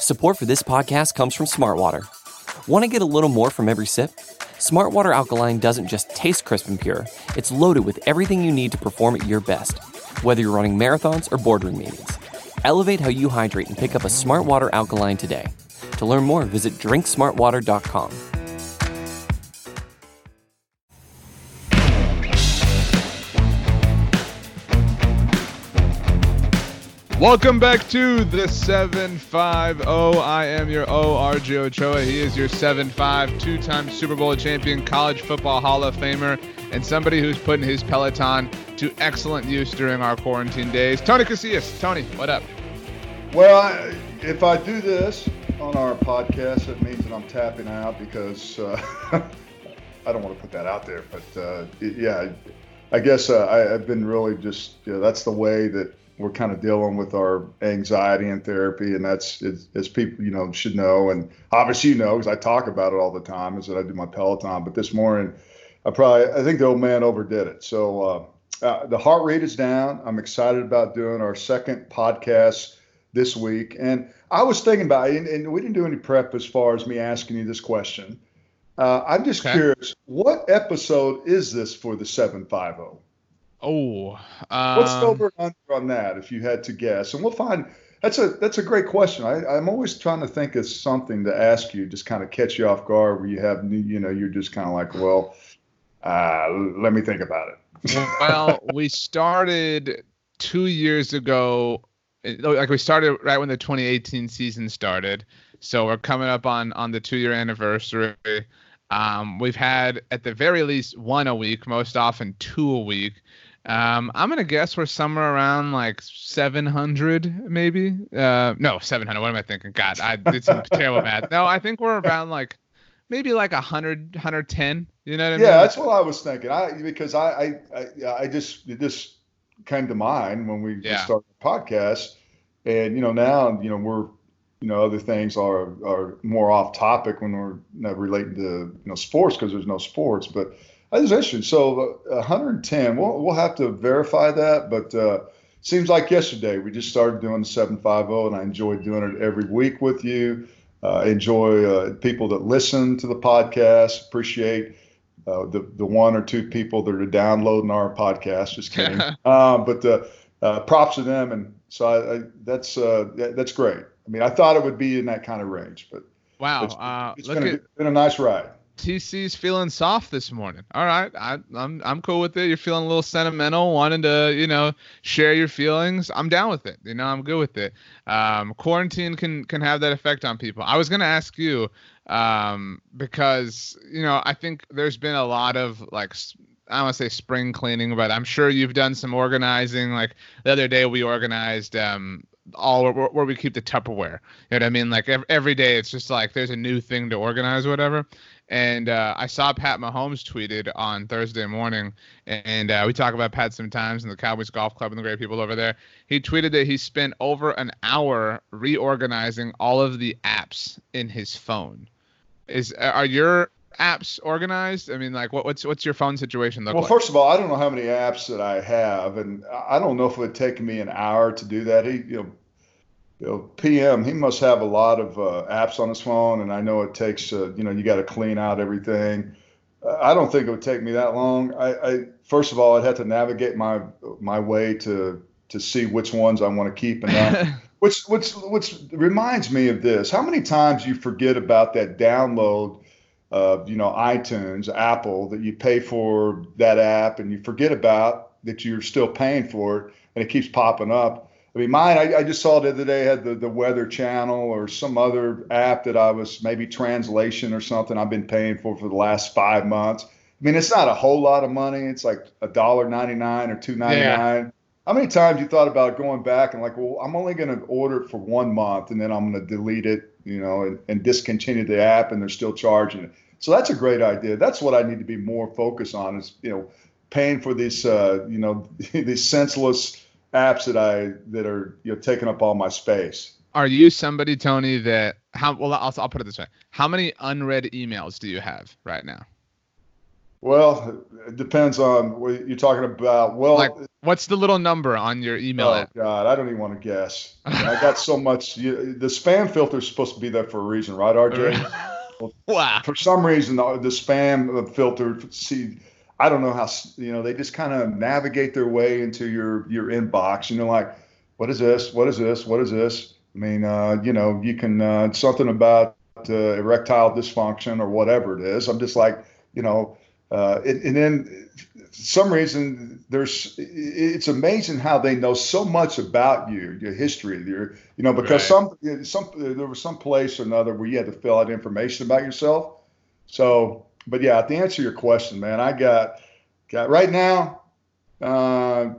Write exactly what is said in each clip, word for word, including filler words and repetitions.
Support for this podcast comes from Smartwater. Want to get a little more from every sip? Smartwater Alkaline doesn't just taste crisp and pure, it's loaded with everything you need to perform at your best, whether you're running marathons or boardroom meetings. Elevate how you hydrate and pick up a Smartwater Alkaline today. To learn more, visit drink smartwater dot com. Welcome back to the seven five zero. I am your O, R J Ochoa. He is your seven five, two-time Super Bowl champion, college football Hall of Famer, and somebody who's putting his Peloton to excellent use during our quarantine days. Tony Casillas. Tony, what up? Well, I, if I do this on our podcast, it means that I'm tapping out because uh, I don't want to put that out there. But uh, it, yeah, I guess uh, I, I've been really just, you know, that's the way that we're kind of dealing with our anxiety and therapy. And that's, as, as people, you know, should know. And obviously, you know, because I talk about it all the time, is that I do my Peloton. But this morning, I probably, I think the old man overdid it. So uh, uh, the heart rate is down. I'm excited about doing our second podcast this week. And I was thinking about it, and, and we didn't do any prep as far as me asking you this question. Uh, I'm just okay. curious, what episode is this for the seven five zero? Oh, um, what's over and under on that, if you had to guess? And we'll find. That's a that's a great question. I, I'm always trying to think of something to ask you, just kind of catch you off guard, where you have, you know, you're just kind of like, well, uh, let me think about it. Well, we started two years ago. Like we started right when the twenty eighteen season started, so we're coming up on on the two year anniversary. Um, we've had at the very least one a week, most often two a week. Um, I'm gonna guess we're somewhere around like seven hundred, maybe. Uh, no, seven hundred. What am I thinking? God, I did some terrible math. No, I think we're around like maybe like one hundred, one hundred ten. You know what I mean? Yeah, that's what I was thinking. I because I I I, I just it just came to mind when we yeah. started the podcast, and you know now you know we're you know other things are are more off topic when we're you know, relating to you know sports because there's no sports, but. That is interesting. So uh, one hundred ten, we'll, we'll have to verify that, but uh, seems like yesterday we just started doing the seven five zero, and I enjoy doing it every week with you. Uh, enjoy uh, people that listen to the podcast, appreciate uh, the, the one or two people that are downloading our podcast, just kidding. um, but uh, uh, props to them, and so I, I, that's uh, that's great. I mean, I thought it would be in that kind of range, but wow, it's, uh, it's look been, a, at- been a nice ride. T C's feeling soft this morning. All right, I, I'm I'm cool with it. You're feeling a little sentimental, wanting to you know share your feelings. I'm down with it. You know, I'm good with it. Um, quarantine can can have that effect on people. I was gonna ask you um, because you know I think there's been a lot of like I don't want to say spring cleaning, but I'm sure you've done some organizing. Like the other day, we organized. Um, all where, where we keep the Tupperware. You know what I mean? Like every, every day it's just like there's a new thing to organize or whatever. And uh, I saw Pat Mahomes tweeted on Thursday morning, and uh, we talk about Pat sometimes and the Cowboys Golf Club and the great people over there. He tweeted that he spent over an hour reorganizing all of the apps in his phone. Is are your apps organized? I mean, like what, what's what's your phone situation look well, like? Well, first of all, I don't know how many apps that I have, and I don't know if it would take me an hour to do that. He, you know, you know P M, he must have a lot of uh, apps on his phone, and I know it takes, uh, you know, you got to clean out everything. Uh, I don't think it would take me that long. I, I first of all, I'd have to navigate my my way to to see which ones I want to keep and not. which which which reminds me of this: how many times you forget about that download? Uh, you know, iTunes, Apple, that you pay for that app and you forget about that you're still paying for it and it keeps popping up. I mean, mine, I, I just saw the other day had the, the Weather Channel or some other app that I was maybe translation or something I've been paying for for the last five months. I mean, it's not a whole lot of money. It's like a dollar ninety-nine or two ninety-nine. Yeah. How many times you thought about going back and like, well, I'm only going to order it for one month and then I'm going to delete it, you know, and, and discontinue the app and they're still charging it. So that's a great idea. That's what I need to be more focused on is, you know, paying for these, uh, you know, these senseless apps that I that are, you know, taking up all my space. Are you somebody, Tony, that how well I'll, I'll put it this way. How many unread emails do you have right now? Well, it depends on what you're talking about. Like, Well, what's the little number on your email oh app? God, I don't even want to guess. I got so much. You, the spam filter is supposed to be there for a reason, right, R J? Well, Wow. for some reason, the, the spam filter, see, I don't know how, you know, they just kind of navigate their way into your your inbox. You know, like, what is this? What is this? What is this? I mean, uh, you know, you can uh, something about uh, erectile dysfunction or whatever it is. I'm just like, you know, uh, and, and then some reason there's it's amazing how they know so much about you, your history, your you know, because Right. some some there was some place or another where you had to fill out information about yourself. So, but yeah, to answer your question, man, I got got right now. Uh,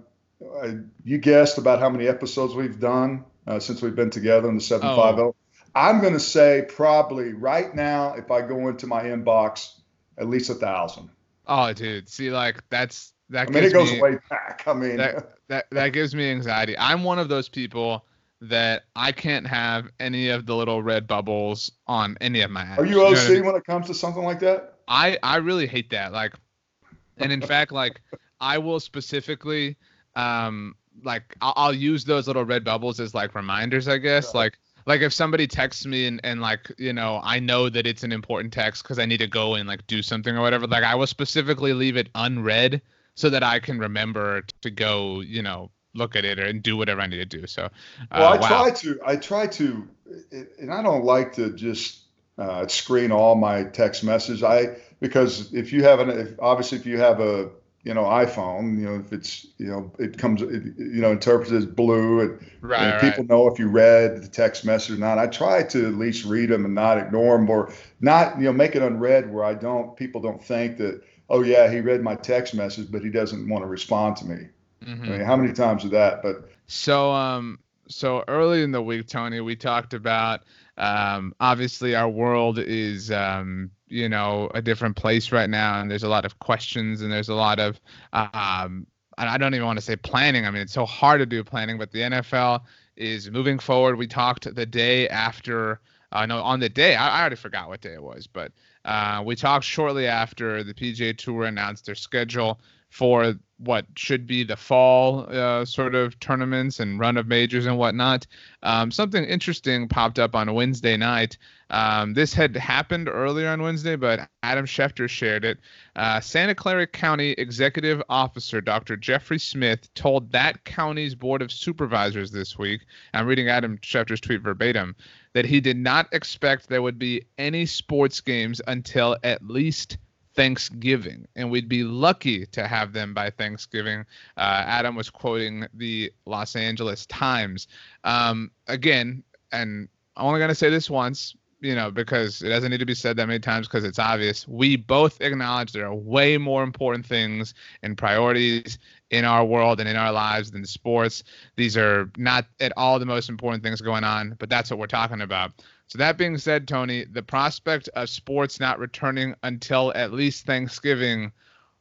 you guessed about how many episodes we've done uh, since we've been together in the Oh, seven fifty. I'm going to say probably right now, if I go into my inbox, at least a thousand. oh, dude. See, like that's that I mean, it gives goes me way back. I mean, that that that gives me anxiety. I'm one of those people that I can't have any of the little red bubbles on any of my are apps. you You know what I O C mean? when it comes to something like that? I I really hate that. Like, and in fact, like I will specifically, um, like I'll, I'll use those little red bubbles as like reminders, I guess. Right. Like like if somebody texts me and and like you know I know that it's an important text because I need to go and like do something or whatever. Like I will specifically leave it unread so that I can remember to go, you know, look at it or and do whatever I need to do. So, Well, uh, I wow. try to, I try to, and I don't like to just uh, screen all my text messages. I because if you have an, if, obviously if you have a, you know, iPhone, you know, if it's, you know, it comes, it, you know, interpreted as blue, and, Right, and right. people know if you read the text message or not. I try to at least read them and not ignore them, or not, you know, make it unread where I don't, people don't think that, oh yeah, he read my text message, but he doesn't want to respond to me. I hmm mean, how many times is that? But So, um, so early in the week, Tony, we talked about um, obviously our world is um, you know, a different place right now, and there's a lot of questions, and there's a lot of um, and I don't even want to say planning. I mean, it's so hard to do planning, but the N F L is moving forward. We talked the day after. I uh, know on the day, I, I already forgot what day it was, but uh, we talked shortly after the P G A Tour announced their schedule for what should be the fall uh, sort of tournaments and run of majors and whatnot. Um, something interesting popped up on Wednesday night. Um, this had happened earlier on Wednesday, but Adam Schefter shared it. Uh, Santa Clara County Executive Officer Doctor Jeffrey Smith told that county's Board of Supervisors this week, I'm reading Adam Schefter's tweet verbatim, that he did not expect there would be any sports games until at least Thanksgiving, and we'd be lucky to have them by Thanksgiving. Uh, Adam was quoting the Los Angeles Times. Um, again, and I'm only going to say this once, you know, because it doesn't need to be said that many times because it's obvious. We both acknowledge there are way more important things and priorities in our world and in our lives than sports. These are not at all the most important things going on, but that's what we're talking about. So that being said, Tony, the prospect of sports not returning until at least Thanksgiving,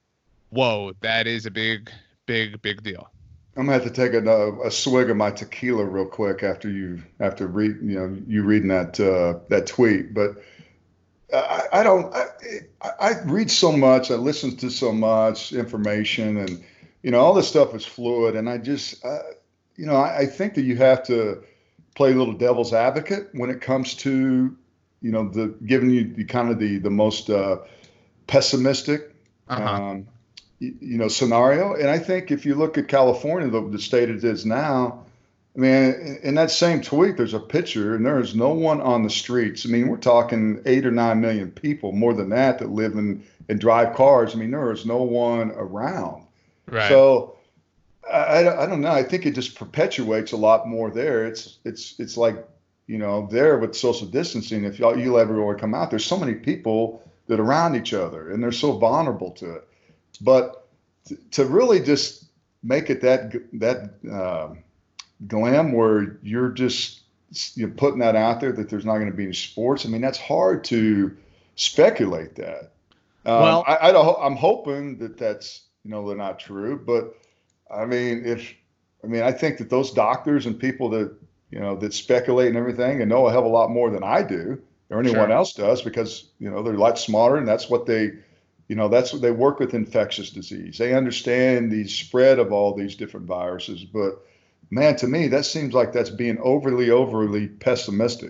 whoa, that is a big, big, big deal. I'm gonna have to take a, a swig of my tequila real quick after you after read you know you reading that uh, that tweet. But I, I don't I, I read so much, I listen to so much information, and you know all this stuff is fluid, and I just uh, you know I, I think that you have to play a little devil's advocate when it comes to you know the giving you the kind of the the most uh, pessimistic Uh-huh. um, you, you know scenario. And I think if you look at California, the, the state it is now, I mean, in, in that same tweet, there's a picture, and there is no one on the streets. I mean, we're talking eight or nine million people, more than that, that live in and drive cars. I mean, there is no one around. Right. So I, I, I don't know. I think it just perpetuates a lot more there. It's it's it's like you know there with social distancing. If y'all you ever come out, there's so many people that are around each other, and they're so vulnerable to it. But t- to really just make it that that uh, glam where you're just you're putting that out there that there's not going to be any sports. I mean, that's hard to speculate that. Um, Well, I, I don't, I'm hoping that that's you know they're not true, but I mean, if I mean, I think that those doctors and people that you know that speculate and everything and know a hell of a lot more than I do or anyone sure. else does because you know they're a lot smarter and that's what they You know, that's what they work with infectious disease. They understand the spread of all these different viruses. But man, to me, that seems like that's being overly, overly pessimistic.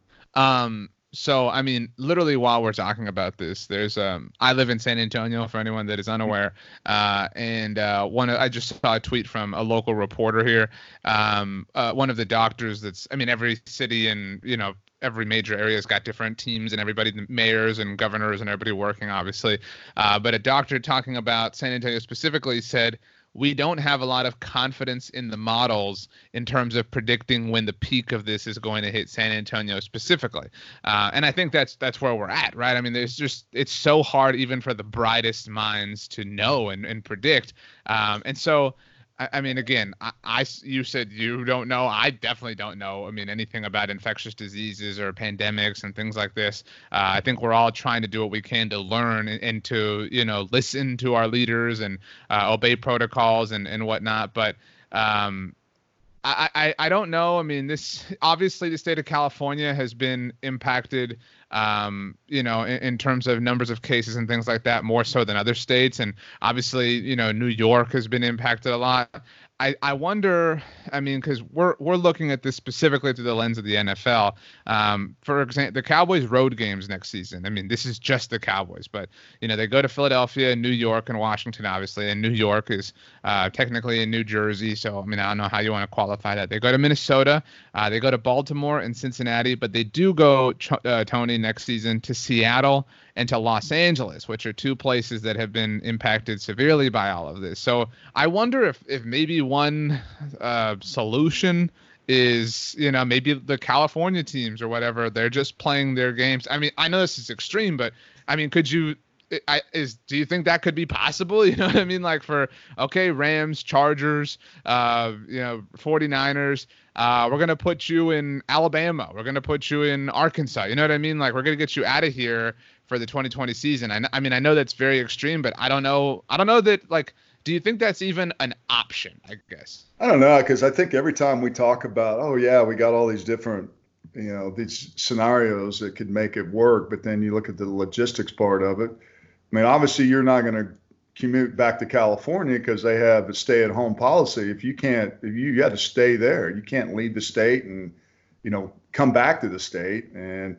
Um, so I mean, literally while we're talking about this, there's um, I live in San Antonio for anyone that is unaware, uh, and uh, one I just saw a tweet from a local reporter here. Um, uh, one of the doctors that's, I mean, every city and you know every major area's got different teams and everybody, the mayors and governors and everybody working, obviously. Uh, but a doctor talking about San Antonio specifically said, we don't have a lot of confidence in the models in terms of predicting when the peak of this is going to hit San Antonio specifically. Uh, and I think that's that's where we're at, right? I mean, there's just, it's so hard even for the brightest minds to know and, and predict. Um, and so, I, I mean, again, I, I, you said you don't know. I definitely don't know. I mean, anything about infectious diseases or pandemics and things like this. Uh, I think we're all trying to do what we can to learn and, and to, you know, listen to our leaders and uh, obey protocols and, and whatnot. But um, I, I, I don't know. I mean, this obviously the state of California has been impacted, um, you know, in, in terms of numbers of cases and things like that, more so than other states. And obviously, you know, New York has been impacted a lot. I, I wonder, I mean, because we're we're looking at this specifically through the lens of the N F L. Um, for example, the Cowboys road games next season. I mean, this is just the Cowboys, but, you know, they go to Philadelphia, New York, and Washington, obviously. And New York is uh, technically in New Jersey. So, I mean, I don't know how you want to qualify that. They go to Minnesota. Uh, they go to Baltimore and Cincinnati, but they do go, uh, Tony, next season to Seattle and to Los Angeles, which are two places that have been impacted severely by all of this. So I wonder if, if maybe one uh, solution is, you know, maybe the California teams or whatever, they're just playing their games. I mean, I know this is extreme, but I mean, could you, I, is, do you think that could be possible? You know what I mean? Like for, okay, Rams, Chargers, uh, you know, 49ers, uh, we're going to put you in Alabama. We're going to put you in Arkansas. You know what I mean? Like we're going to get you out of here for the twenty twenty season. I, I mean, I know that's very extreme, but I don't know. I don't know that, like, do you think that's even an option, I guess? I don't know, because I think every time we talk about, oh, yeah, we got all these different, you know, these scenarios that could make it work, but then you look at the logistics part of it. I mean, obviously, you're not going to commute back to California because they have a stay-at-home policy. If you can't, if you, you got to stay there, you can't leave the state and, you know, come back to the state. And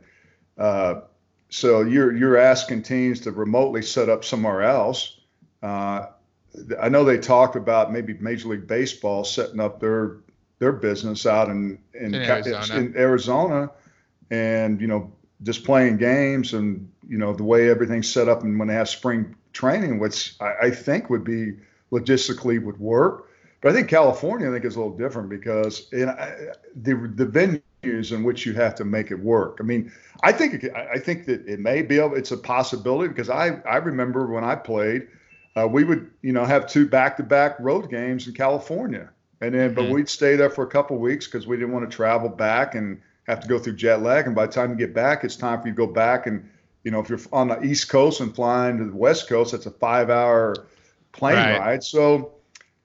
uh, so you're you're asking teams to remotely set up somewhere else. Uh, I know they talked about maybe Major League Baseball setting up their their business out in in, in Arizona. in Arizona, and you know, just playing games and you know the way everything's set up, and when they have spring training, which I, I think would be logistically would work. But I think California, I think, is a little different because in, uh, the the venues in which you have to make it work. I mean, I think it, I think that it may be able, it's a possibility because I I remember when I played. Uh, we would, you know, have two back-to-back road games in California, and then, mm-hmm. but we'd stay there for a couple of weeks because we didn't want to travel back and have to go through jet lag. And by the time you get back, it's time for you to go back. And you know, if you're on the East Coast and flying to the West Coast, that's a five-hour plane right. ride. So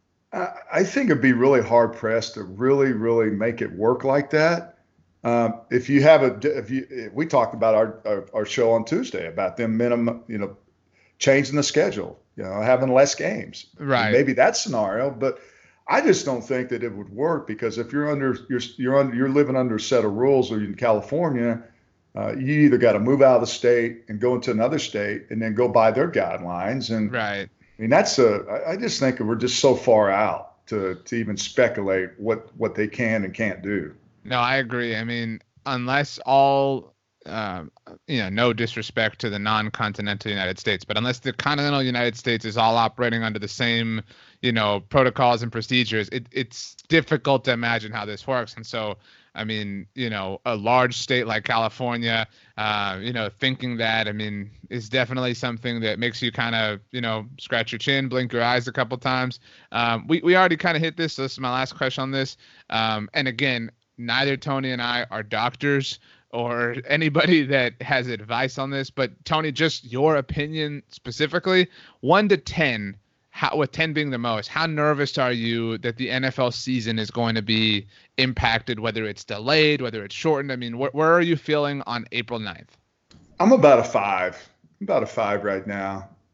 I, I think it'd be really hard pressed to really, really make it work like that. Um, if you have a, if you, we talked about our, our our show on Tuesday about them minimum, you know, changing the schedule. You know, having less games. Right. Maybe that scenario, but I just don't think that it would work because if you're under you're you're under you're living under a set of rules or in California, uh, you either got to move out of the state and go into another state and then go by their guidelines. And right. I mean, that's a I, I just think we're just so far out to to even speculate what what they can and can't do. No, I agree. I mean, unless all Um, you know, no disrespect to the non-continental United States, but unless the continental United States is all operating under the same, you know, protocols and procedures, it, it's difficult to imagine how this works. And so, I mean, you know, a large state like California, uh, you know, thinking that, I mean, is definitely something that makes you kind of, you know, scratch your chin, blink your eyes a couple times. Um, we, we already kind of hit this. So this is my last question on this. Um, and again, neither Tony and I are doctors or anybody that has advice on this, but Tony, just your opinion specifically, one to ten, how, with ten being the most, how nervous are you that the N F L season is going to be impacted, whether it's delayed, whether it's shortened? I mean, wh- where are you feeling on April ninth? I'm about a five, I'm about a five right now.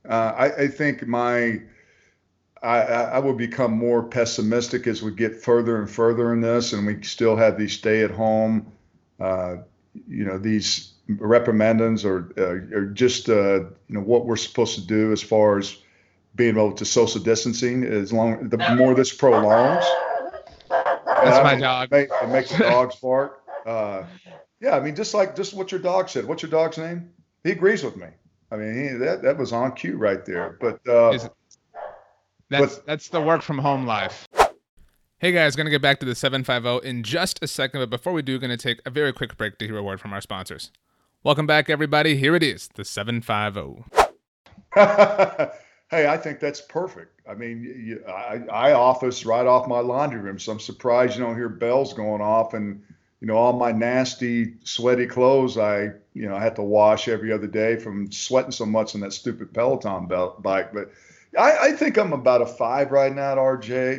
Uh, I, I think my I, I will become more pessimistic as we get further and further in this, and we still have these stay-at-home, uh, you know, these reprimandums or, uh, or just uh, you know what we're supposed to do as far as being able to social distancing. As long the more this prolongs, that's my dog. It, make, it makes the dogs bark. Uh, yeah, I mean, just like just what your dog said. What's your dog's name? He agrees with me. I mean, he, that that was on cue right there. But uh, that's but, that's the work from home life. Hey guys, going to get back to the seven fifty in just a second, but before we do, going to take a very quick break to hear a word from our sponsors. Welcome back, everybody. Here it is, the seven fifty. Hey, I think that's perfect. I mean, you, I, I office right off my laundry room, so I'm surprised you don't hear bells going off. And, you know, all my nasty, sweaty clothes I, you know, I have to wash every other day from sweating so much in that stupid Peloton belt, bike. But I, I think I'm about a five right now at R J.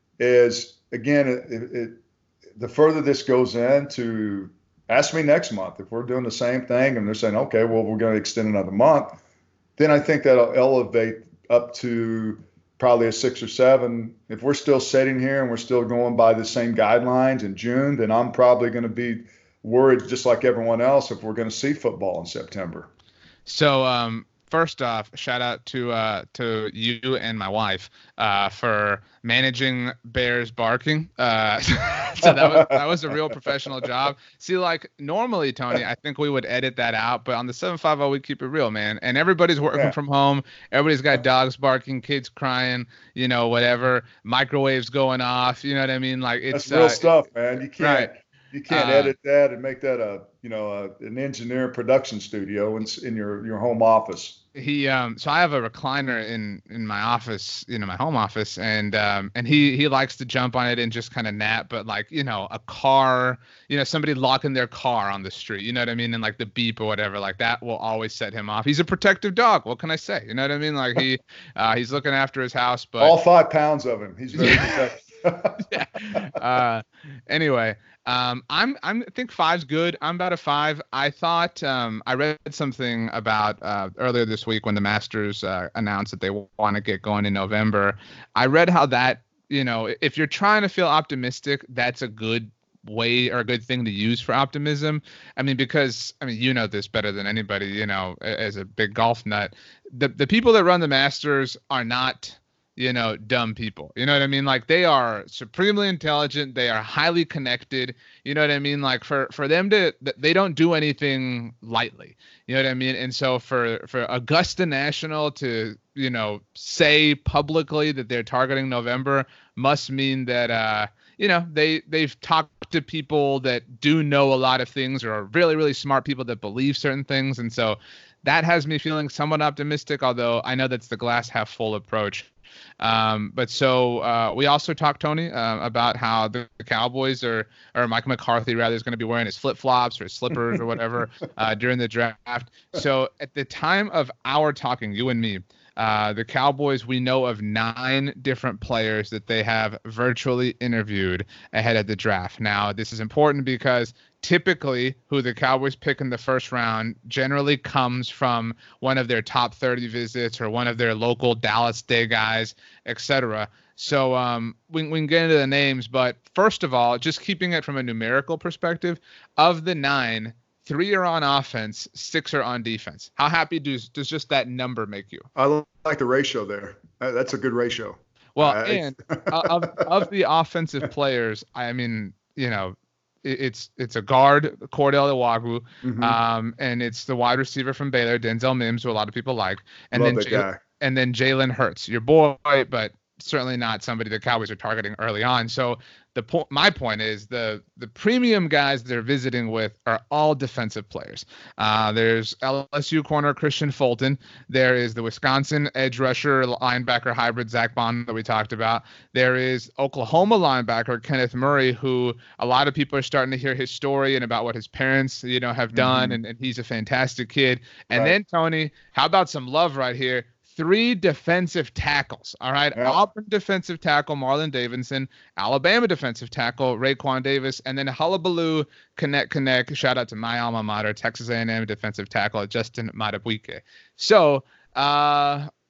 Is, again, it, it, the further this goes in to ask me next month if we're doing the same thing and they're saying, okay, well, we're going to extend another month, then I think that'll elevate up to probably a six or seven. If we're still sitting here and we're still going by the same guidelines in June, then I'm probably going to be worried just like everyone else if we're going to see football in September. So, um, first off, shout out to uh, to you and my wife uh, for managing bears barking. Uh, so that was that was a real professional job. See, like normally, Tony, I think we would edit that out, but on the seven fifty, we keep it real, man. And everybody's working yeah. from home. Everybody's got dogs barking, kids crying, you know, whatever, microwaves going off. You know what I mean? Like it's That's real uh, stuff, man. You can't. Right. You can't uh, edit that and make that a, you know, a, an engineer production studio in, in your, your home office. He, um, so I have a recliner in, in my office, you know, my home office, and, um, and he, he likes to jump on it and just kind of nap, but like, you know, a car, you know, somebody locking their car on the street, you know what I mean? And like the beep or whatever, like that will always set him off. He's a protective dog. What can I say? You know what I mean? Like he, uh, he's looking after his house, but all five pounds of him, he's very protective. yeah. Uh, anyway, um, I'm I'm I think five's good. I'm about a five. I thought um, I read something about uh, earlier this week when the Masters uh, announced that they want to get going in November. I read how that, you know, if you're trying to feel optimistic, that's a good way or a good thing to use for optimism. I mean, because I mean, you know this better than anybody, you know, as a big golf nut. The the people that run the Masters are not, you know, dumb people. You know what I mean? Like they are supremely intelligent. They are highly connected. You know what I mean? Like for, for them to, they don't do anything lightly. You know what I mean? And so for, for Augusta National to, you know, say publicly that they're targeting November must mean that, uh, you know, they, they've talked to people that do know a lot of things or are really, really smart people that believe certain things. And so that has me feeling somewhat optimistic, although I know that's the glass half full approach. Um, but so uh, we also talked, Tony, uh, about how the, the Cowboys are, or Mike McCarthy rather, is going to be wearing his flip flops or his slippers or whatever uh, during the draft. So at the time of our talking, you and me, uh, the Cowboys, we know of nine different players that they have virtually interviewed ahead of the draft. Now, this is important because typically who the Cowboys pick in the first round generally comes from one of their top thirty visits or one of their local Dallas Day guys, et cetera. So um, we, we can get into the names, but first of all, just keeping it from a numerical perspective, of the nine, three are on offense, six are on defense. How happy does, does just that number make you? I like the ratio there. That's a good ratio. Well, uh, and of, of the offensive players, I mean, you know, It's it's a guard, Cordell Iwuagwu, mm-hmm. um, and it's the wide receiver from Baylor, Denzel Mims, who a lot of people like, and Love then that Jay, guy. and then Jalen Hurts, your boy, but certainly not somebody the Cowboys are targeting early on. So the po- my point is the the premium guys they're visiting with are all defensive players. Uh, there's L S U corner Christian Fulton. There is the Wisconsin edge rusher linebacker hybrid Zach Bond that we talked about. There is Oklahoma linebacker Kenneth Murray, who a lot of people are starting to hear his story and about what his parents, you know, have done, mm-hmm. and, and he's a fantastic kid. And right. then Tony, how about some love right here? Three defensive tackles, all right? Yep. Auburn defensive tackle, Marlon Davidson. Alabama defensive tackle, Raekwon Davis. And then Hullabaloo, Connect Connect. Shout out to my alma mater, Texas A and M defensive tackle, Justin Madubuike. So uh,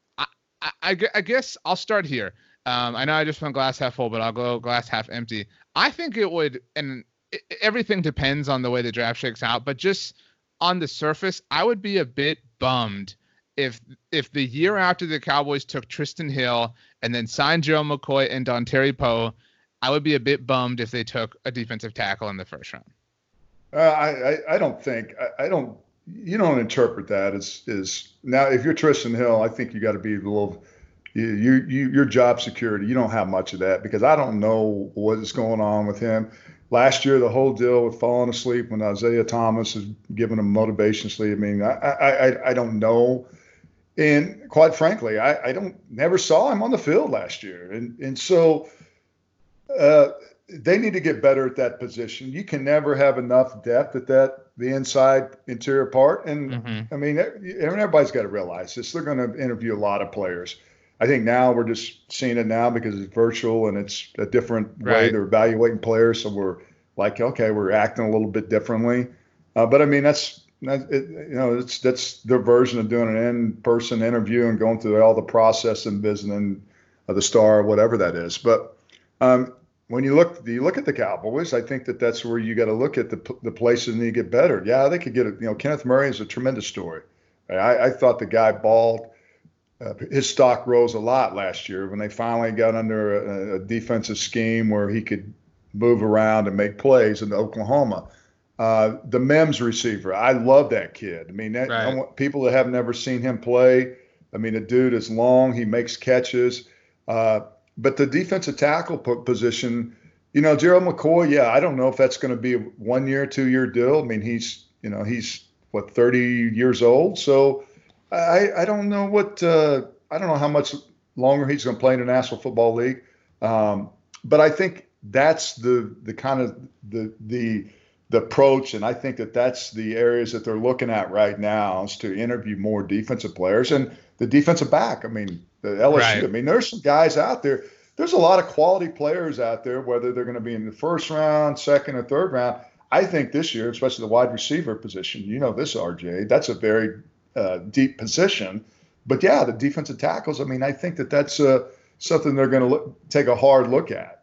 I, I gu- I guess I'll start here. Um, I know I just went glass half full, but I'll go glass half empty. I think it would, and it, everything depends on the way the draft shakes out, but just on the surface, I would be a bit bummed if if the year after the Cowboys took Tristan Hill and then signed Joe McCoy and Dontari Poe, I would be a bit bummed if they took a defensive tackle in the first round. Uh, I, I I don't think I, I don't you don't interpret that as is now if you're Tristan Hill, I think you got to be a little you, you you your job security. You don't have much of that because I don't know what is going on with him. Last year, the whole deal with falling asleep when Isaiah Thomas is giving him motivation sleep. I mean, I I I, I don't know. And quite frankly, I, I don't never saw him on the field last year. And and so uh, they need to get better at that position. You can never have enough depth at that, the inside interior part. And Mm-hmm. I mean, everybody's got to realize this. They're going to interview a lot of players. I think now we're just seeing it now because it's virtual and it's a different way Right. they're evaluating players. So we're like, okay, we're acting a little bit differently. Uh, but I mean, that's, that, it, you know, it's that's their version of doing an in-person interview and going through all the process and visiting of the star, whatever that is. But um, when you look, you look at the Cowboys, I think that that's where you got to look at the the places and you get better. Yeah, they could get it. You know, Kenneth Murray is a tremendous story. I, I thought the guy balled. Uh, his stock rose a lot last year when they finally got under a, a defensive scheme where he could move around and make plays in Oklahoma. Uh, the Mims receiver, I love that kid. I mean, that, Right. I want people that have never seen him play. I mean, the dude is long. He makes catches. Uh, but the defensive tackle po- position, you know, Gerald McCoy, yeah, I don't know if that's going to be a one-year, two-year deal. I mean, he's, you know, he's, what, thirty years old? So I, I don't know what uh, I don't know how much longer he's going to play in the National Football League. Um, but I think that's the the kind of the the the approach, and I think that that's the areas that they're looking at right now is to interview more defensive players and the defensive back. I mean, the L S U. Right. I mean, there's some guys out there. There's a lot of quality players out there, whether they're going to be in the first round, second, or third round. I think this year, especially the wide receiver position, you know this, R J, that's a very uh, deep position. But yeah, the defensive tackles, I mean, I think that that's uh, something they're going to take a hard look at.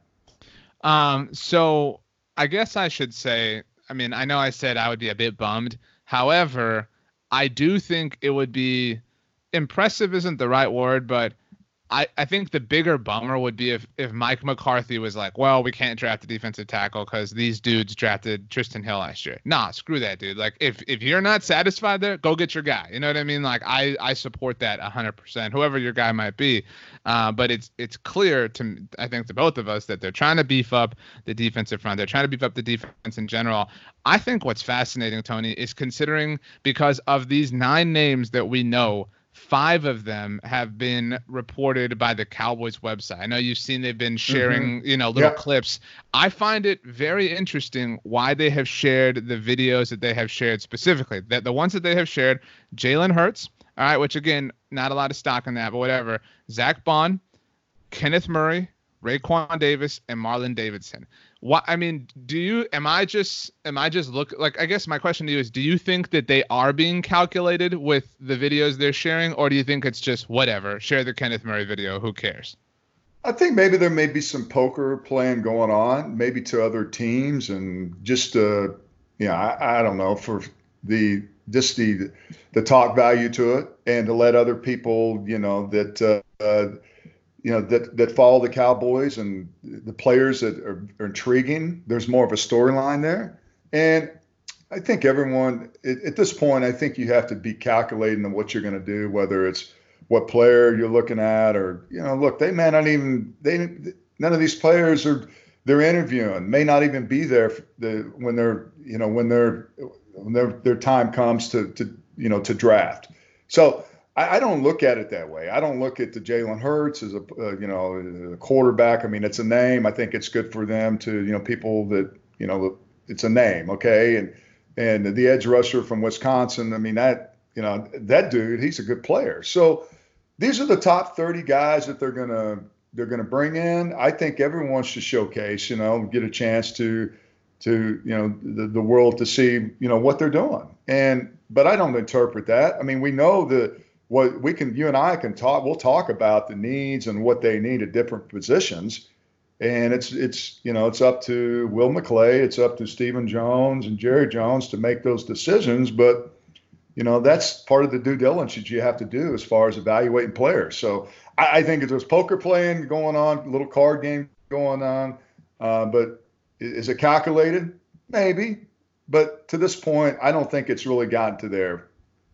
Um, so I guess I should say, I mean, I know I said I would be a bit bummed. However, I do think it would be impressive isn't the right word, but I, I think the bigger bummer would be if, if Mike McCarthy was like, well, we can't draft a defensive tackle because these dudes drafted Tristan Hill last year. Nah, screw that, dude. Like, if, if you're not satisfied there, go get your guy. You know what I mean? Like, I, I support that one hundred percent, whoever your guy might be. Uh, but it's it's clear to, I think, to both of us that they're trying to beef up the defensive front. They're trying to beef up the defense in general. I think what's fascinating, Tony, is considering because of these nine names that we know, five of them have been reported by the Cowboys website. I know you've seen they've been sharing, mm-hmm. you know, little yeah. clips. I find it very interesting why they have shared the videos that they have shared specifically. That the ones that they have shared, Jalen Hurts, all right, which again, not a lot of stock in that, but whatever. Zach Bond, Kenneth Murray, Raekwon Davis, and Marlon Davidson. What I mean, do you am I just am I just look like I guess my question to you is, do you think that they are being calculated with the videos they're sharing, or do you think it's just whatever, share the Kenneth Murray video, who cares? I think maybe there may be some poker playing going on, maybe to other teams, and just uh, yeah, I, I don't know, for the just the the talk value to it, and to let other people, you know, that uh, uh, you know that that follow the Cowboys and the players that are, are intriguing. There's more of a storyline there, and I think everyone at, at this point, I think you have to be calculating on what you're going to do, whether it's what player you're looking at, or, you know, look, they may not even, they, none of these players are, they're interviewing, may not even be there for the, when they're, you know, when they're, when their, their time comes to, to, you know, to draft. So I, I don't look at it that way. I don't look at the Jalen Hurts as a, uh, you know, a quarterback. I mean, it's a name. I think it's good for them to, you know, people that, you know, it's a name. Okay. And, and the edge rusher from Wisconsin, I mean, that, you know, that dude, he's a good player. So these are the top thirty guys that they're going to, they're going to bring in. I think everyone should showcase, you know, get a chance to, to, you know, the, the world to see, you know, what they're doing. And, but I don't interpret that. I mean, we know that what we can, you and I can talk, we'll talk about the needs and what they need at different positions. And it's, it's, you know, it's up to Will McClay, it's up to Stephen Jones and Jerry Jones to make those decisions. But, you know, that's part of the due diligence that you have to do as far as evaluating players. So I, I think if there's poker playing going on, a little card game going on, uh, but is it calculated? Maybe. But to this point, I don't think it's really gotten to there.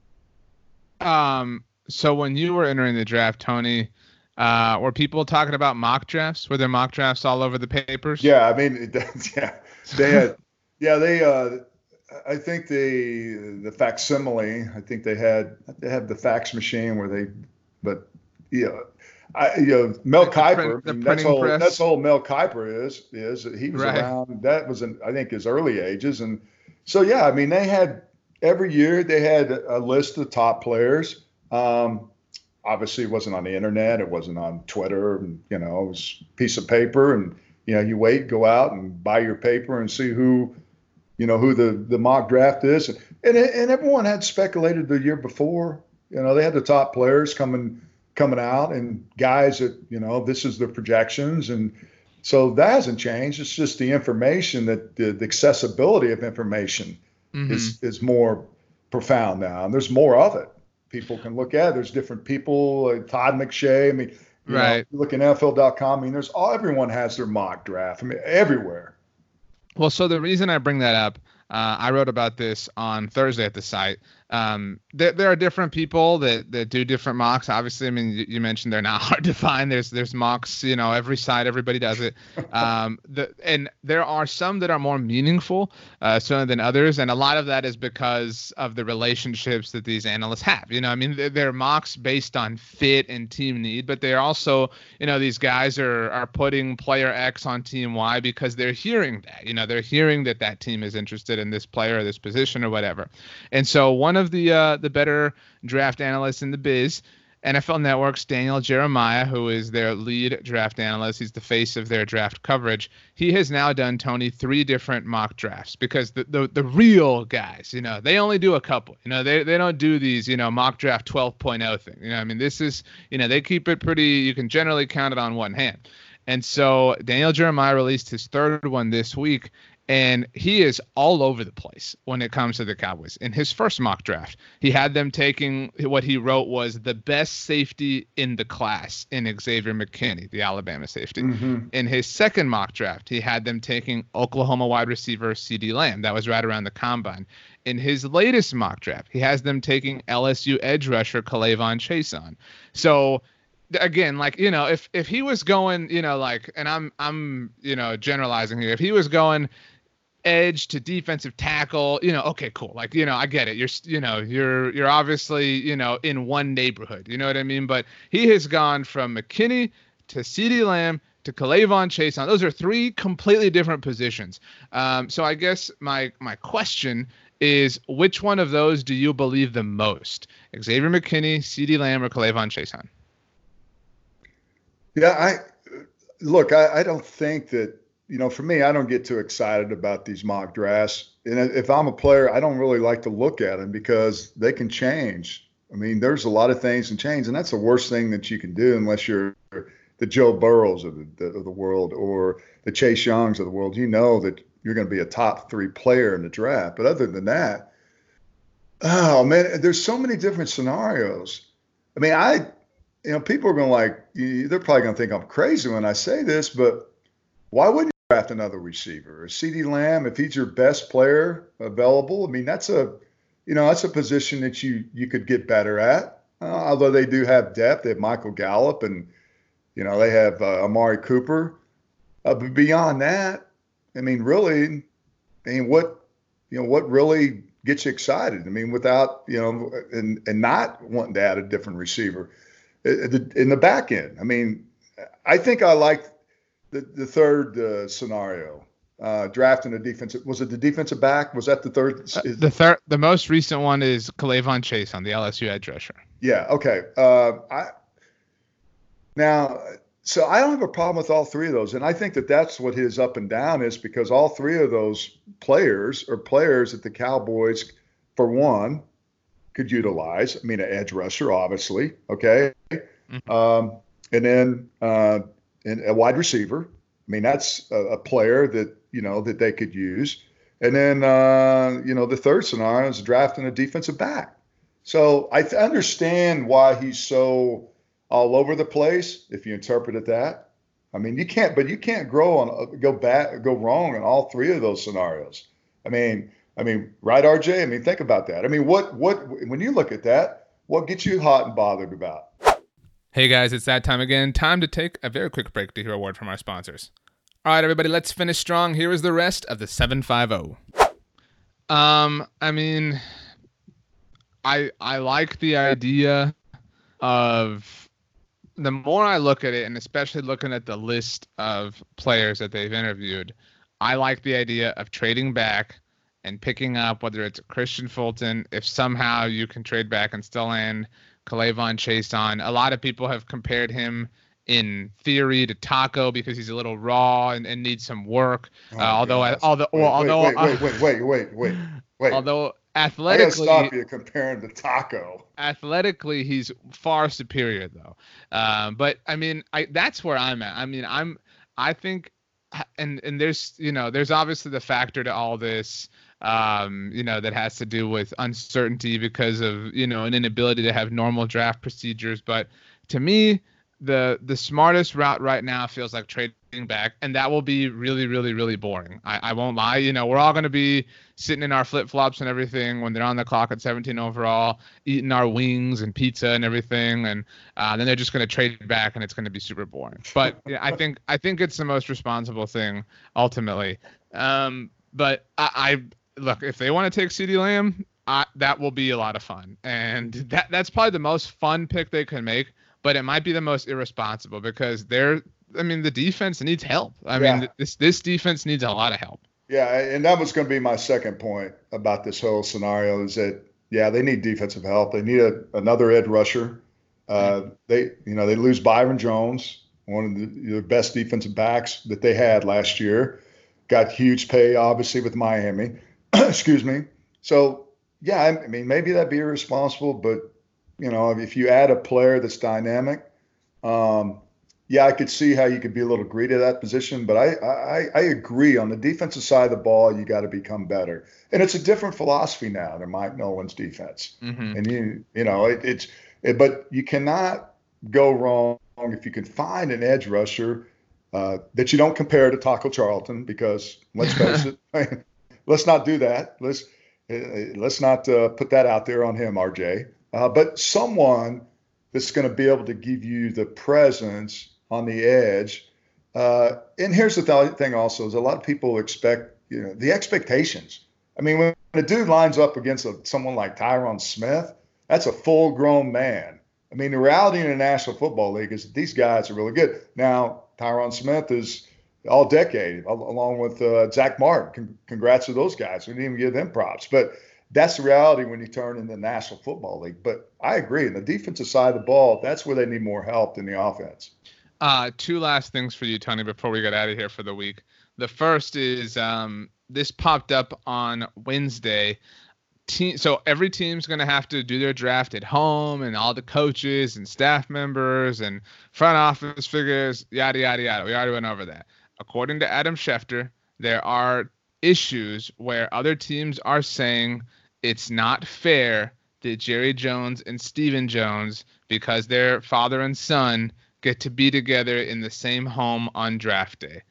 Um, so when you were entering the draft, Tony, uh, were people talking about mock drafts? Were there mock drafts all over the papers? Yeah, I mean, yeah, they had, yeah, they, uh, I think the the facsimile, I think they had, they had the fax machine where they, but, you know, I, you know, Mel Like the Kiper, print- the I mean, that's printing all, press. that's all Mel Kiper is, is that he was Right. around, that was in, I think his early ages. And so, yeah, I mean, they had, every year they had a list of top players. Um, obviously it wasn't on the internet. It wasn't on Twitter. And, you know, it was a piece of paper and, you know, you wait, go out and buy your paper and see who, you know, who the, the mock draft is. And, and, and everyone had speculated the year before, you know, they had the top players coming, coming out and guys that, you know, this is the projections. And so that hasn't changed. It's just the information that the, the accessibility of information Mm-hmm. is is more profound now, and there's more of it. People can look at it. There's different people, like Todd McShay. I mean, you Right. know, you look at N F L dot com. I mean, there's all everyone has their mock draft. I mean, everywhere. Well, so the reason I bring that up, uh, I wrote about this on Thursday at the site. Um, there, there are different people that, that do different mocks. Obviously, I mean, you, you mentioned they're not hard to find. There's there's mocks, you know, every site, everybody does it. Um, the, and there are some that are more meaningful, uh, certainly than others. And a lot of that is because of the relationships that these analysts have. You know, I mean, they're, they're mocks based on fit and team need, but they're also, you know, these guys are are putting player X on team Y because they're hearing that, you know, they're hearing that that team is interested in this player or this position or whatever. And so one of the uh, the better draft analysts in the biz, N F L Network's Daniel Jeremiah, who is their lead draft analyst, he's the face of their draft coverage. He has now done, Tony, three different mock drafts because the the, the real guys, you know, they only do a couple. You know, they they don't do these, you know, mock draft twelve point oh thing. You know, I mean, this is, you know, they keep it pretty, you can generally count it on one hand. And so Daniel Jeremiah released his third one this week. And he is all over the place when it comes to the Cowboys. In his first mock draft, he had them taking what he wrote was the best safety in the class in Xavier McKinney, the Alabama safety. Mm-hmm. In his second mock draft, he had them taking Oklahoma wide receiver CeeDee Lamb. That was right around the combine. In his latest mock draft, he has them taking L S U edge rusher K'Lavon Chaisson. So again, like, you know, if if he was going, you know, like, and I'm I'm, you know, generalizing here, if he was going edge to defensive tackle, you know, okay, cool. Like, you know, I get it. You're, you know, you're, you're obviously, you know, in one neighborhood, you know what I mean? But he has gone from McKinney to CeeDee Lamb to K'Lavon Chaisson. Those are three completely different positions. Um, so I guess my, my question is, which one of those do you believe the most? Xavier McKinney, CeeDee Lamb, or K'Lavon Chaisson? Yeah, I look, I, I don't think that, you know, for me, I don't get too excited about these mock drafts. And if I'm a player, I don't really like to look at them because they can change. I mean, there's a lot of things can change, and that's the worst thing that you can do unless you're the Joe Burrows of the, of the world or the Chase Youngs of the world. You know that you're going to be a top three player in the draft. But other than that, oh, man, there's so many different scenarios. I mean, I, you know, people are going to like, they're probably going to think I'm crazy when I say this, but why wouldn't you draft another receiver? CeeDee Lamb, if he's your best player available, I mean, that's a, you know, that's a position that you you could get better at. Uh, although they do have depth, they have Michael Gallup, and you know they have uh, Amari Cooper. Uh, but beyond that, I mean, really, I mean, what you know, what really gets you excited? I mean, without you know, and and not wanting to add a different receiver in the back end. I mean, I think I like the the third uh, scenario. Uh, drafting a defensive, was it the defensive back? Was that the third? Uh, the third, the most recent one is K'Lavon Chaisson, the L S U edge rusher. Yeah. Okay. Uh, I now, so I don't have a problem with all three of those, and I think that that's what his up and down is because all three of those players are players that the Cowboys, for one, could utilize. I mean, an edge rusher, obviously. Okay. Mm-hmm. Um, and then uh, and a wide receiver. I mean, that's a, a player that, you know, that they could use. And then, uh, you know, the third scenario is drafting a defensive back. So I th- understand why he's so all over the place, if you interpret it that. I mean, you can't, but you can't grow on, go back, go wrong in all three of those scenarios. I mean, I mean, right, R J? I mean, think about that. I mean, what, what, when you look at that, what gets you hot and bothered about? Hey guys, it's that time again. Time to take a very quick break to hear a word from our sponsors. All right, everybody, let's finish strong. Here is the rest of the seven fifty. Um, I mean, I I like the idea of, the more I look at it, and especially looking at the list of players that they've interviewed, I like the idea of trading back and picking up, whether it's Christian Fulton, if somehow you can trade back and still land K'Lavon Chaisson. A lot of people have compared him in theory to Taco because he's a little raw and, and needs some work. Oh, uh, although, I, although, wait, well, although, wait, wait, wait, wait, wait, wait, wait. Although I athletically, gotta stop you comparing to Taco. Athletically, he's far superior, though. Um, but I mean, I that's where I'm at. I mean, I'm, I think, and and there's, you know, there's obviously the factor to all this. Um, you know, that has to do with uncertainty because of, you know, an inability to have normal draft procedures. But to me, the the smartest route right now feels like trading back, and that will be really, really, really boring. I, I won't lie. You know, we're all going to be sitting in our flip-flops and everything when they're on the clock at seventeen overall, eating our wings and pizza and everything, and uh, then they're just going to trade back, and it's going to be super boring. But yeah, I think I think it's the most responsible thing ultimately. Um, but I, I look, if they want to take CeeDee Lamb, I, that will be a lot of fun, and that that's probably the most fun pick they can make. But it might be the most irresponsible because they're, I mean, the defense needs help. I yeah. mean, this this defense needs a lot of help. Yeah, and that was going to be my second point about this whole scenario is that, yeah, they need defensive help. They need a, another edge rusher. Uh, they, you know, they lose Byron Jones, one of the, the best defensive backs that they had last year. Got huge pay, obviously, with Miami. Excuse me. So, yeah, I mean, maybe that'd be irresponsible, but, you know, if you add a player that's dynamic, um, yeah, I could see how you could be a little greedy at that position. But I, I, I agree on the defensive side of the ball, you got to become better. And it's a different philosophy now than Mike Nolan's defense. Mm-hmm. And you, you know, it, it's, it, but you cannot go wrong if you can find an edge rusher uh, that you don't compare to Taco Charlton, because let's face it, let's not do that. Let's let's not uh, put that out there on him, R J. Uh, but someone that's going to be able to give you the presence on the edge. Uh, and here's the th- thing also is a lot of people expect, you know, the expectations. I mean, when a dude lines up against a, someone like Tyron Smith, that's a full-grown man. I mean, the reality in the National Football League is that these guys are really good. Now, Tyron Smith is all-decade, along with uh, Zach Martin. Con- congrats to those guys. We didn't even give them props. But that's the reality when you turn in the National Football League. But I agree. In the defensive side of the ball, that's where they need more help than the offense. Uh, two last things for you, Tony, before we get out of here for the week. The first is um, this popped up on Wednesday. Team, so every team's going to have to do their draft at home, and all the coaches and staff members and front office figures, yada, yada, yada. We already went over that. According to Adam Schefter, there are issues where other teams are saying it's not fair that Jerry Jones and Stephen Jones, because they're father and son, get to be together in the same home on draft day.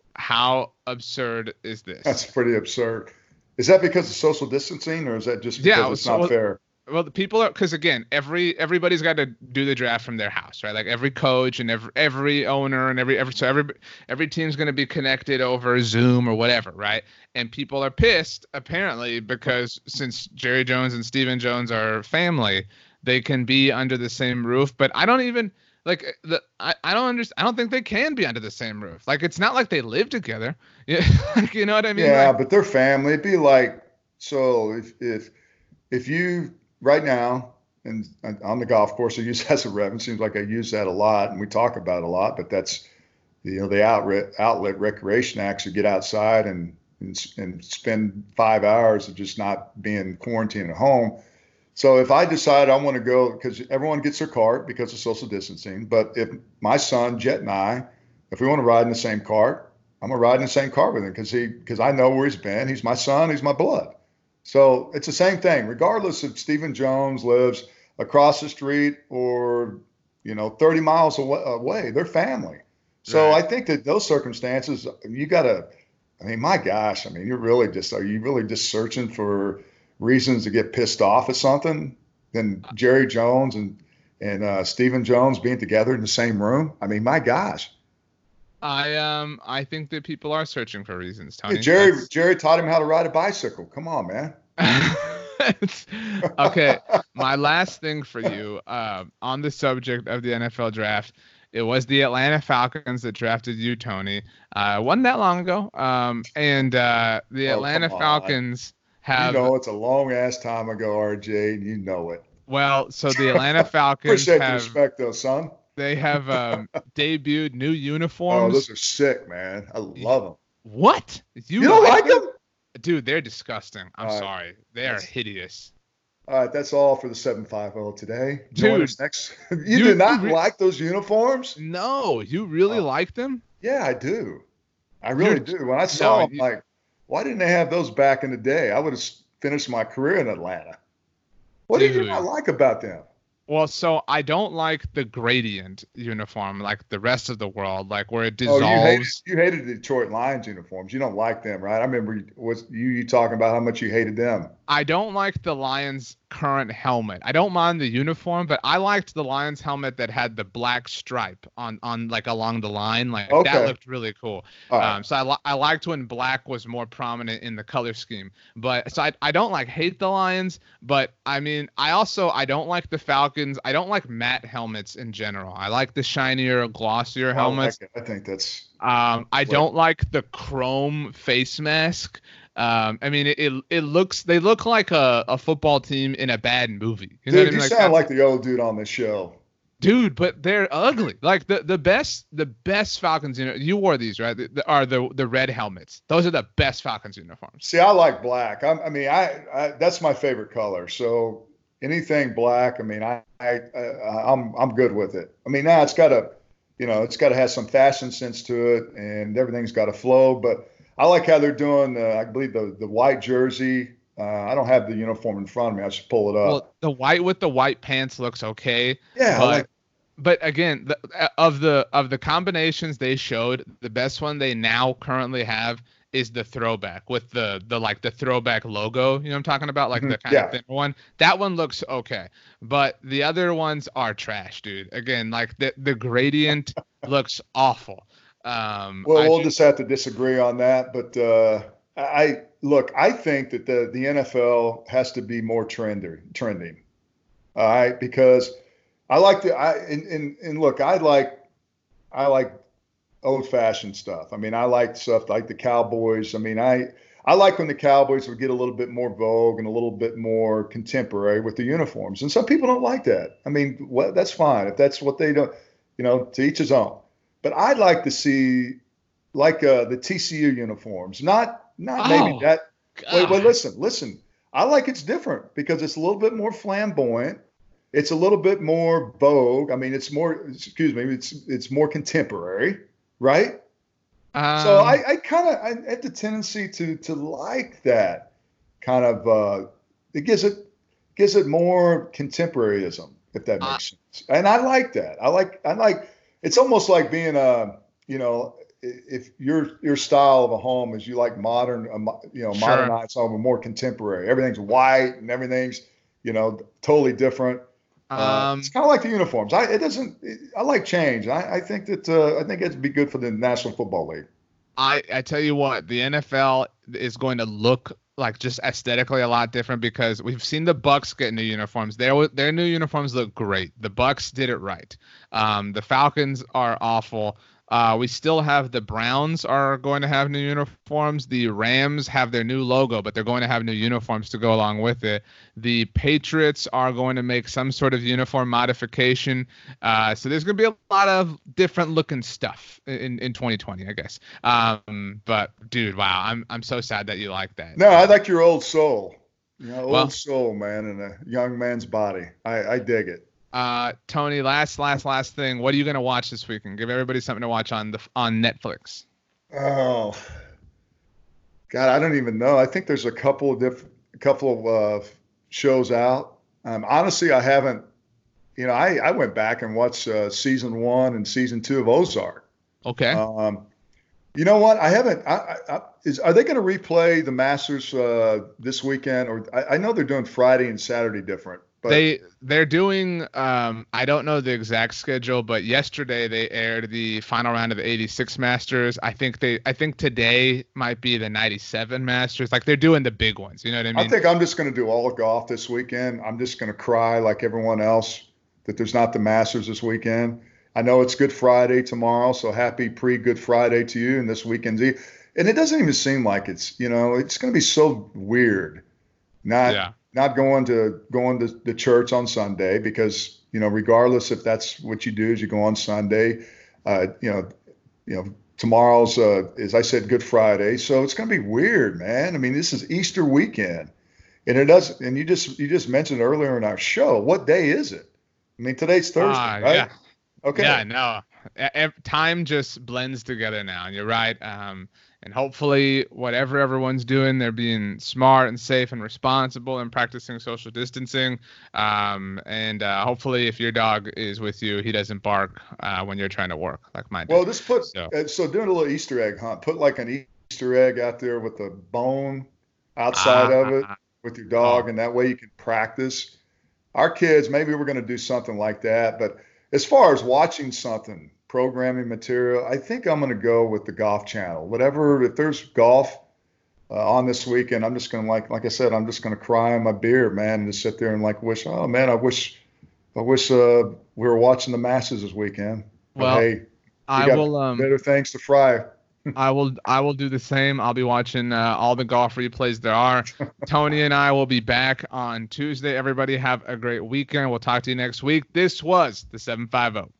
How absurd is this? That's pretty absurd. Is that because of social distancing, or is that just because yeah, it's so, not well, fair? Well, the people are, because again, every everybody's got to do the draft from their house, right? Like every coach and every every owner and every every so every every team's going to be connected over Zoom or whatever, right? And people are pissed apparently because since Jerry Jones and Stephen Jones are family, they can be under the same roof. But I don't even like the I, I don't understand. I don't think they can be under the same roof. Like it's not like they live together. Yeah, like, you know what I mean? Yeah, like, but they're family. It'd be like, so if if if you right now, and on the golf course, I use that as a reference. Seems like I use that a lot, and we talk about it a lot. But that's, you know, the outlet outlet recreation acts to get outside and, and and spend five hours of just not being quarantined at home. So if I decide I want to go, because everyone gets their cart because of social distancing, but if my son Jet and I, if we want to ride in the same cart, I'm gonna ride in the same cart with him because he because I know where he's been. He's my son. He's my blood. So it's the same thing, regardless if Stephen Jones lives across the street or you know thirty miles away. They're family. So Right. I think that those circumstances, you got to. I mean, my gosh. I mean, you're really just are you really just searching for reasons to get pissed off at something? Than Jerry Jones and and uh, Stephen Jones being together in the same room. I mean, my gosh. I um I think that people are searching for reasons, Tony. Yeah, Jerry That's- Jerry taught him how to ride a bicycle. Come on, man. Okay, my last thing for you, uh, on the subject of the N F L draft, it was the Atlanta Falcons that drafted you, Tony. Uh, wasn't that long ago. Um, and uh, the Oh, Atlanta come on. Falcons have You know it's a long ass time ago, R J. And you know it. well, so the Atlanta Falcons Appreciate the have respect, though, son. they have um, debuted new Oh, uniforms. those are sick, man. I love them. What? You don't like them? Dude, they're disgusting. I'm All right. sorry. They are That's- hideous. All right, that's all for the seven five zero today. Join Dude. us next. you, You- do not you re- like those uniforms? No, you really Oh. like them? Yeah, I do. I really You're- do. When I saw no, them, you- like, why didn't they have those back in the day? I would have finished my career in Atlanta. What did you Dude. not like about them? Well, so I don't like the gradient uniform like the rest of the world, like where it Oh, dissolves. you hated you hated the Detroit Lions uniforms. You don't like them, right? I remember you- was you you talking about how much you hated them. I don't like the Lions' current helmet. I don't mind the uniform, but I liked the Lions helmet that had the black stripe on, on like along the line. Like Okay. that looked really cool. All right. Um, so I, li- I liked when black was more prominent in the color scheme. But so I, I don't like hate the Lions, but I mean, I also, I don't like the Falcons. I don't like matte helmets in general. I like the shinier, glossier I like helmets. it. I think that's Um, I What? don't like the chrome face mask. Um, I mean, it, it it looks they look like a, a football team in a bad movie. You know dude. what I You mean? sound that's- like the old dude on this show. dude, but they're ugly. Like the, the best the best Falcons. You know, you wore these, right? The, the- are the the red helmets? Those are the best Falcons uniforms. See, I like black. I'm, I mean, I, I that's my favorite color. So anything black, I mean, I, I, I I'm I'm good with it. I mean, now it's got to, you know, it's got to have some fashion sense to it, and everything's got to flow. But I like how they're doing. Uh, I believe the the white jersey. Uh, I don't have the uniform in front of me. I should pull it up. Well, the white with the white pants looks okay. yeah, I but- like, But again, the, uh, of the of the combinations they showed, the best one they now currently have is the throwback with the the like the throwback logo. You know what I'm talking about, like Mhm, the kind yeah. of thin one. That one looks okay, but the other ones are trash, dude. Again, like the the gradient looks awful. Um, well, I we'll ju- just have to disagree on that. But uh, I look, I think that the the N F L has to be more trendy, trending. All right, because I like the I and, and and look, I like I like old fashioned stuff. I mean, I like stuff like the Cowboys. I mean, I I like when the Cowboys would get a little bit more vogue and a little bit more contemporary with the uniforms. And some people don't like that. I mean, well, that's fine if that's what they don't. You know, to each his own. But I'd like to see like uh, the T C U uniforms, not not maybe Oh, that. Wait, wait, God. listen, listen. I like it's different because it's a little bit more flamboyant. It's a little bit more vogue. I mean, it's more. Excuse me. It's it's more contemporary, right? Um, so I, I kind of I had the tendency to to like that kind of. Uh, it gives it gives it more contemporaryism, if that Uh, makes sense. And I like that. I like I like. It's almost like being a you know if your your style of a home is you like modern, um, you know, Sure. modernized home and more contemporary. Everything's white and everything's you know totally different. Uh, um, it's kind of like the uniforms. I it doesn't. It, I like change. I, I think that uh, I think it'd be good for the National Football League. I, I tell you what, the N F L is going to look like just aesthetically a lot different because we've seen the Bucks get new uniforms. Their their new uniforms look great. The Bucks did it right. Um, the Falcons are awful. Uh, we still have the Browns are going to have new uniforms. The Rams have their new logo, but they're going to have new uniforms to go along with it. The Patriots are going to make some sort of uniform modification. Uh, so there's going to be a lot of different looking stuff in, in twenty twenty, I guess. Um, but dude, wow, I'm I'm so sad that you like that. No, I like your old soul. You know, old Well, soul, man, in a young man's body. I, I dig it. Uh, Tony, last, last, last thing. What are you gonna watch this weekend? Give everybody something to watch on the on Netflix. Oh, God, I don't even know. I think there's a couple of different, a couple of uh, shows out. Um, honestly, I haven't. You know, I, I went back and watched uh, season one and season two of Ozark. Okay. Um, you know what? I haven't. I, I, I, is are they going to replay the Masters uh, this weekend? Or I, I know they're doing Friday and Saturday different. But they they're doing. Um, I don't know the exact schedule, but yesterday they aired the final round of the eighty-six Masters. I think they. I think today might be the ninety-seven Masters. Like they're doing the big ones. You know what I mean? I think I'm just going to do all golf this weekend. I'm just going to cry like everyone else that there's not the Masters this weekend. I know it's Good Friday tomorrow, so happy pre-Good Friday to you and this weekend's Eve. And it doesn't even seem like it's, you know, it's going to be so weird not Yeah. not going to going to the church on Sunday because, you know, regardless if that's what you do is you go on Sunday, uh, you know, you know, tomorrow's, uh, as I said, Good Friday. So it's going to be weird, man. I mean, this is Easter weekend. And it does, and you just you just mentioned earlier in our show, what day is it? I mean, today's Thursday, Uh, right? yeah. Okay. Yeah, no. E- ev- Time just blends together now, and you're right. Um, and hopefully, whatever everyone's doing, they're being smart and safe and responsible and practicing social distancing. Um, and uh, hopefully, if your dog is with you, he doesn't bark uh, when you're trying to work like mine. Well, did. just put So. uh, so doing a little Easter egg hunt. Put like an Easter egg out there with a bone outside of it Ah, with your dog, oh. and that way you can practice. Our kids, maybe we're going to do something like that. But as far as watching something, programming material, I think I'm going to go with the Golf Channel. Whatever, if there's golf uh, on this weekend, I'm just going to like, like I said, I'm just going to cry in my beer, man, and just sit there and like wish, oh man, I wish, I wish uh, we were watching the Masters this weekend. But Well, hey, we I got will. Um, better things to fry. I will I will do the same. I'll be watching uh, all the golf replays there are. Tony and I will be back on Tuesday. Everybody have a great weekend. We'll talk to you next week. This was the seven fifty.